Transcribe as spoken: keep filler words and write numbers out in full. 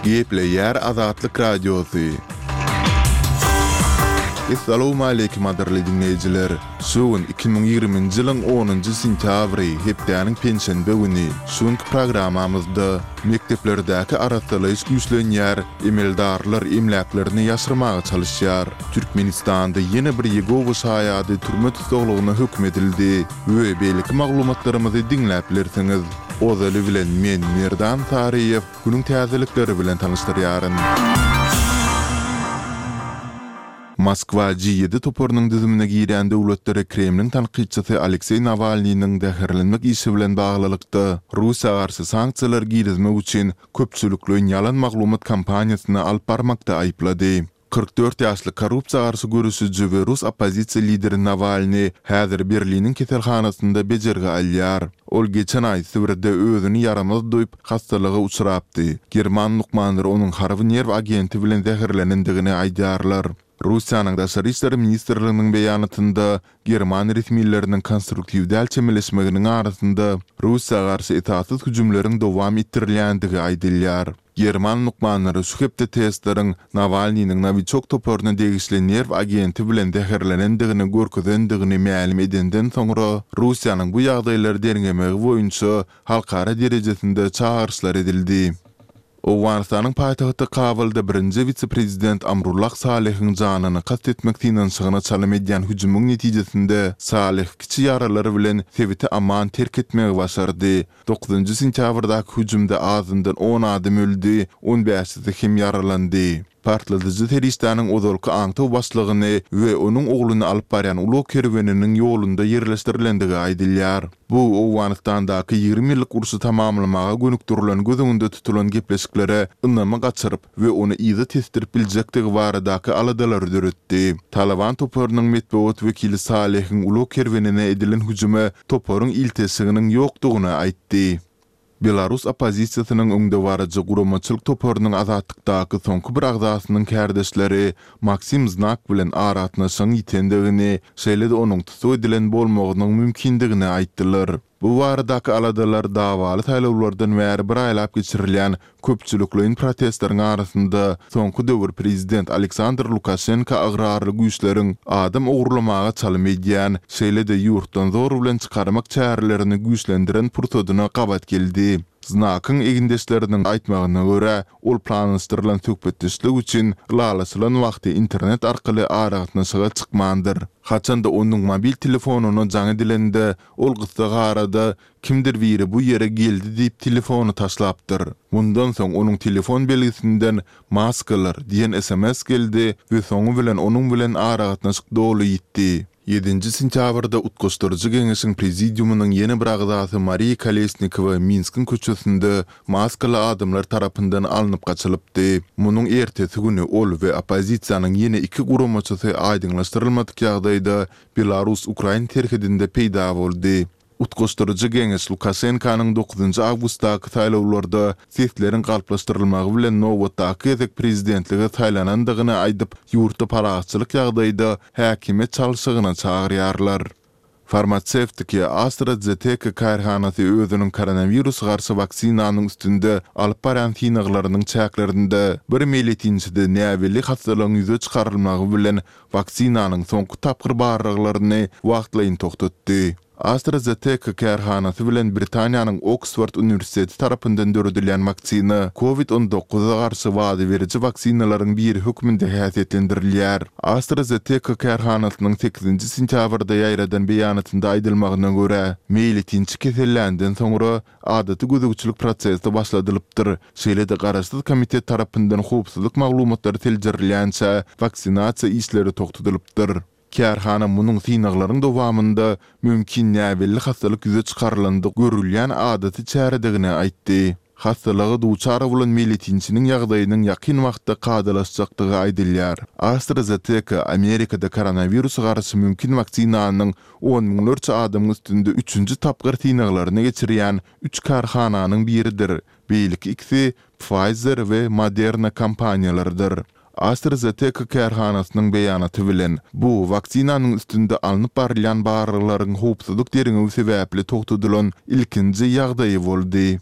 Geple yer Azatlyk Radiosu. Assalamu alaykum adarly dinleyijiler. Şuun iki bin ýygrymynjy ýylyň onunjy sentýabry hepdeniň pensiýa böwüni. Şuňky programamyzda mekteplerdäki aratylyş güýçlenýär, emeldarlar emläklerini ýaşyrmaga çalyşýar. Türkmenistanda ýene bir Ýegowa şaýady türme tutuglygyna hökm edildi we beýleki maglumatlarymyzy dinläp bilersiňiz. Ozaly bilen men Merdan Tariýew günüň täzelikleri bilen tanışdyrýaryn. Moskwa G yedi toporunyň düzümine giren döwletlere Kremliň tanqidçisi Aleksey Navalnyň däherlenmek işi bilen baglylykda Russiýa garşy sanksiýalar girizmek üçin köpçülikli ýalan maglumat kampaniýasyny alyp barmakda aýplady. kırk dört ýaşly korrupsiýa garşy görüşüji we Rus opozisiýa lideri Navalny häzir Berliniň keselhanasynda bejerge alýar. Ol geçen ay Sibirde özüni yaramaz doýup hastalyga uçurapdy. German nukmanlary onuň harby nerw agenti bilen zäherlenendigini aýdýarlar. Russiýanyň daşary işler ministrliginiň beýanatynda German resmiýetleriniň konstruktiw däl çemeleşmeginiň arasynda Russiýa garşy etatsız hüjümleriň dowam etdirilýändigi aýdylýar. German nukmanlary şu hepde testleriň Navalnyň Novichok toporuny degişli nerw agenti bilen zäherlenendigini görkezendigini ma'lum edenden soňra Russiýanyň bu ýagdaýlary derňemegi boýunça halkara derejesinde çağırışlar edildi. Owganistanyň paýtagty Kabulda birinji wise-prezident Amrullah Salehiň janyny kast etmekden sygyna çalym edýän hüjümüň netijesinde Salih kiçi ýaralary bilen Sewiti Amman terk etmegi başardy. dokuzunjy sentýabrdaky hüjümde azyndan on adam öldü, on beşi hem yaralandy. Partladyjy terroristanyň ozalky aňtaw başlygyny we onuň ogluny alyp barýan ulug kerweniniň ýolunda ýerleşdirilendigi aýdylýar. Bu Owganistandaky ýygrimi ýyllyk urşy tamamlamaga gönükdirilen gözüňde tutulan gepleşiklere ynama gaçyryp we ony ýygy testirip biljekdigi baradaky aladalary döretdi. Taliban toporunyň medeniýet wekili Salehiň ulug kerwenine edilen hüjüme toporuň iltesiginiň ýokdugyny aýtdy. Belarus opozisiýasynyň öňde barajy guramaçylyk toporunyň azatlykdaky soňky bir agzasynyň kärdeşleri Maksim Znak bilen aratnaşyň ýitendigini, şeýle-de onuň tutup edilen bolmagynyň mümkindigini aýtdylar. Bu baradaky aladalar dawaly taýlawlardan bäri bir aýlap geçirilýän köpçülikliň protestlaryň arasynda soňky döwür prezident Aleksandr Lukashenko agrarly güýçleriň adam ogurlamaga çalym edýän, şeýle-de ýurtdan zor bilen çykarmak çärelerini güýçlendiren purtodyna gabat geldi. Znakyň egindeşleriniň aýtmagyna görä, ol planlaşdyrylan tökbetdeşlik üçin lalasılan wagty internet arkaly aragatnaşyga çykmandyr. Haçanda onuň mobil telefonuny jaň edilende ol gysga arada kimdir biri bu ýere geldi diýip telefonu taşlapdyr. Bundan soň onuň telefon belgisinden maskalar diýen S M S geldi we soňu bilen onuň bilen aragatnaşyk doly ýitdi. yedinji sentýabrda Utgoşdurjy Geňeşiň prezidiumynyň ýene bir agzasy Mariya Kolesnikowa Minskiň köçesinde maskaly adamlar tarapyndan alınıp gaçylypdy. Munyň ertesi güni ol we opozisiýanyň ýene iki guramaçysy aýdynlaşdyrylmadyk ýagdaýda Belarus Ukraina terhidinde peýda boldy. Utgoşdurjy Geňeş Lukashenkanyň dokuzunjy awgustdaky taýlawlarda seslerin galplaşdyrylmagy bilen nowatdaky gezek prezidentlige taýlanandygyny aýdyp, ýurtda paragatçylyk ýagdaýda häkimet çalyşygyna çagyrýarlar. Farmasevtiki AstraZeneca karhanasy özüniň koronavirus garşy vaksinanyň üstünde alyp barýan synaglarynyň çäklerinde bir milletinçide näweli hastalygyň ýüze çykarylmagy bilen vaksinanyň soňky tapgyr barlyklaryny wagtlaýyn toktatdy. AstraZeneca karhanasy bilen Britaniýanyň Oxford Universiteti tarapyndan döredilýän vaksina covid on dokuza garşy wady beriji vaksinalaryň biri hökmünde häsiýetlendirilýär. AstraZeneca karhanasynyň sekizinji sentýabrda ýaýradan beýanatynda aýdylmagyna görä, meýletinçi kesellenden soňra adaty gözegçilik prosesi başladylypdyr. Şeýle-de garaşsyz komitet tarapyndan howpsuzlyk maglumatlary teljirilýänçe vaksinasiýa işleri toktadylypdyr. Kärhana munyň synaglaryň dowamında mümkin näwelli hastalyk ýüze çykarylandy görülýän adaty çäredigini aýtdy. Hastalyga duçar bolan milletinçiniň ýagdaýynyň ýakyn wagtda gadalaşjakdygy aýdylýar. AstraZeneca Amerikada koronavirus garşy mümkin vaksinanyň on miňlerçe adamyň üstünde üçünji tapgyr synaglaryny geçirýän üç karhananyň biridir. Beýleki ikisi Pfizer we Moderna kompaniýalarydyr. AstraZeneca karhanasynyň beýanaty bilen bu vaksinanyň üstünde alınıp barylýan barlyklaryň howpsuzlyk derňegi sebäpli toktudylan ilkinji ýagdaýy boldy.